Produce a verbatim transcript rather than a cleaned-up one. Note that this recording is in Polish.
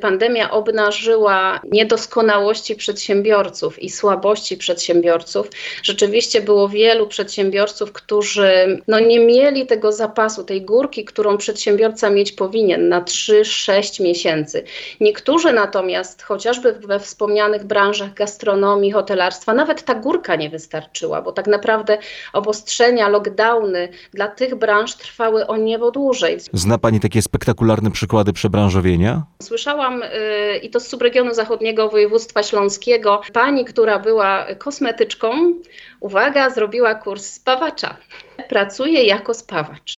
pandemia obnażyła niedoskonałości przedsiębiorców i słabości przedsiębiorców, rzeczywiście było wielu przedsiębiorców, którzy no, nie mieli tego zapasu, tej górki, którą przedsiębiorca mieć powinien na trzy sześć miesięcy. Niektórzy natomiast, chociażby we wspomnianych branżach gastronomii, hotelarstwa, nawet ta górka nie wystarczyła, bo tak naprawdę obostrzenia, lockdowny dla tych branż trwały o niebo dłużej. Zna Pani takie spektakularne przykłady przebranżowienia? Słyszałam yy, i to z subregionu zachodniego województwa śląskiego, pani, która była kosmetyczką, uwaga, zrobiła kurs spawacza. Pracuje jako spawacz.